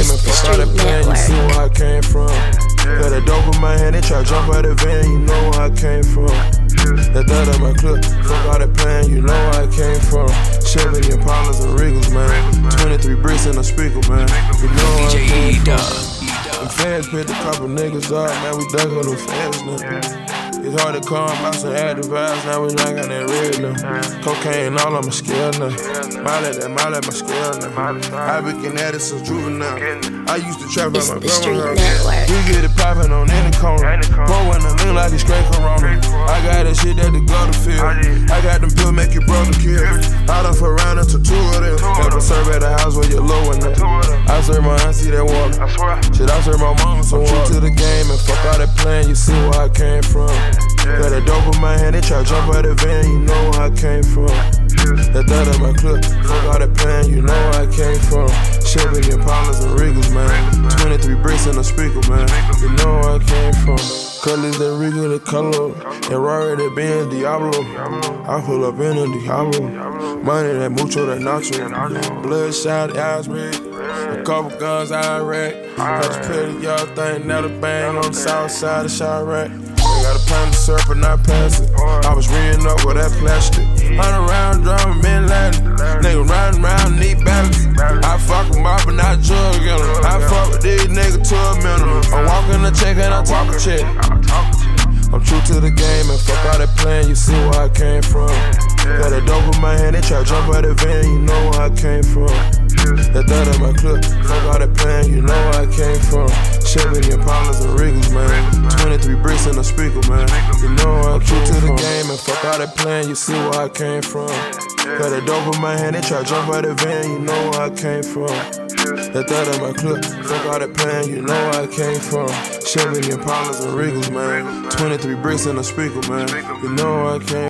game and fuck all that plan, you see where I came from. Got a dope in my hand, they try to jump out the van, you know where I came from. That third of my clip, fuck all that plan, you know where I came from. Chevy Impalas and Regals, man. 23 bricks in a speaker, man. You know where I came from. Them fans picked a couple niggas up, man, we duck on them fans now. It's hard to come out some active vibes, now we not got that red now. Cocaine all on my scale now. Molly my scale now. I been getting at it since juvenile. I used to trap on my grandma's house. We get it poppin' on any corner. Pour when I lean like it's straight Corona. I got that shit that the gutter feel. I got them pills make your brother kill. I done for around into two of them. Never serve at the house where you're low in that. I serve my auntie that water. Shit, I serve my mama some water. To the game and fuck all that plan, you see where I came from. Got a dope in my hand, they try to jump out the van, you know where I came from. That third of my clip, fuck all that plan, you know where I came from. Chevy Impalas and Regals, man. 23 bricks in a speaker, man. You know where I came from. Colors that Regal, the color. And Rari, that Benz, Diablo. I pull up in a Diablo. Money, that mucho, that nacho. Bloodshot, eyes red. A couple guns, I rack. Got you pretty young thing, now the bang on the south side of Chirac. Got a pound of syrup and I pass it. I was reading up with that plastic. 100 round drum, men Latin. Nigga riding around, need balance. I fuck them up and I drug them. I fuck with these niggas to a minimum. I'm walking the check and I talk a check. I'm true to the game and fuck all that plan, you see where I came from. Got a dope in my hand, they try to jump out the van, you know where I came from. That third of my clip, fuck all that plan, you know where I came from. Chevy Impalas and Regals, man. 23 bricks in a speaker, man. You know I'm true to the game and fuck all that plan, you see where I came from. Got a dope in my hand, they try to jump out the van, you know where I came from. That third of my clip, fuck all that plan, you know where I came from. Chevy Impalas and Regals, man. 23 bricks in a speaker, man. You know where I came from.